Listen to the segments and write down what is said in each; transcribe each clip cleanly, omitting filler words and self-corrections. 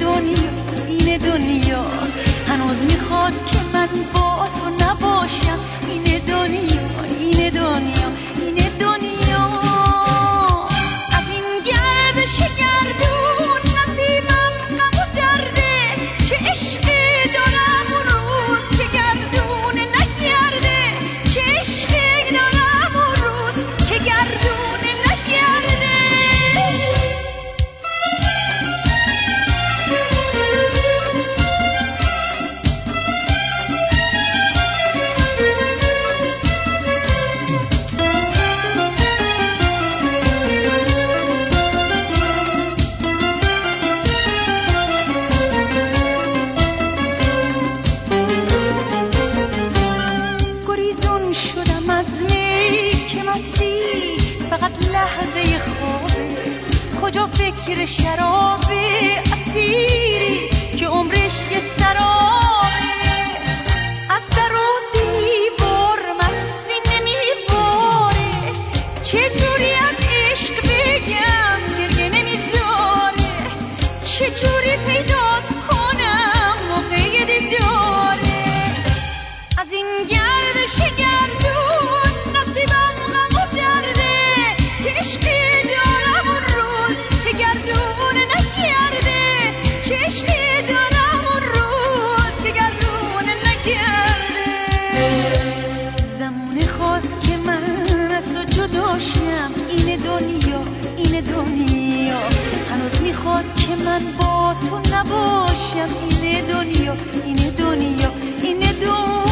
دنیا این دنیا هنوز میخواد که من با تو نباشم. این دنیا این دنیا این دنیا از این گردش گردون نصیبم غم و درده. چه عشقی دارم اون روز که گردون نگرده. چه عشقی دارم اون روز که گردون نگرده. گریزون شدم از می که مستی فقط لحظه خوابه. کجا فکر شراب اسیری که عمرش یه سرابه. از در و دیوار مستی نمیباره. چجوری از عشق بگم گریه نمیذاره. چجوری پیدا کنم موقع دیداره. از این گردش گردون نصیبم غم و درده. چه عشقی دارم اون روز که گردون نگرده. چه عشقی دارم اون روز که گردون نگرده. زمونه خواست که من از تو جداشم. این دنیا این دنیا هنوز میخواد که من با تو نباشم. این دنیا این دنیا این دنیا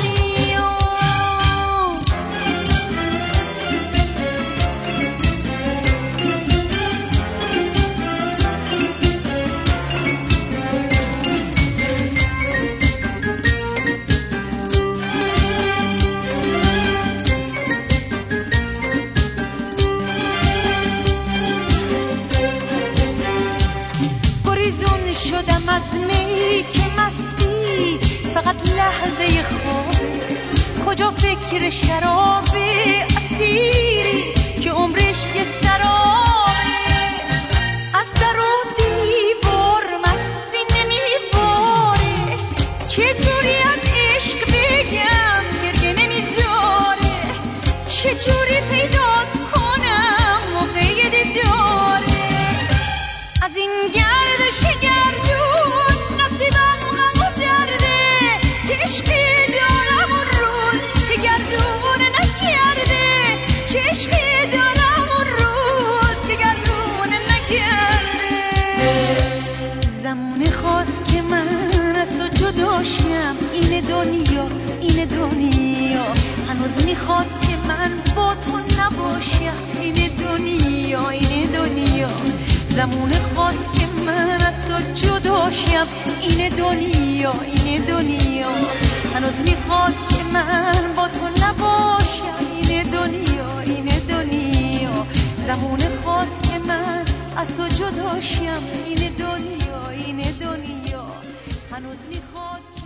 گریزون شدم از می که مستی فقط لحظه خوابه. کجا فکر شراب اسیری که عمرش یه سرابه. از در و دیوار مستی نمیباره. چجوری از عشق بگم گریه نمیذاره. چجوری پیدا کنم موقع دیداره. از این گردش گردون نصیبم غم و درده. چه عشقی دارم اون روز که گردون نگرده. چه عشقی دارم اون روز که گردون نگرده. زمونه خواست که من از تو جداشم. این دنیا این دنیا هنوز میخواد که من با تو نباشم. این دنیا این دنیا زمونه خواست که من از تو جداشم. این دنیا این دنیا هنوز میخواد که من با تو نباشم. این دنیا این دنیا زمونه خواست که من از تو جداشم. این دنیا این دنیا هنوز میخواد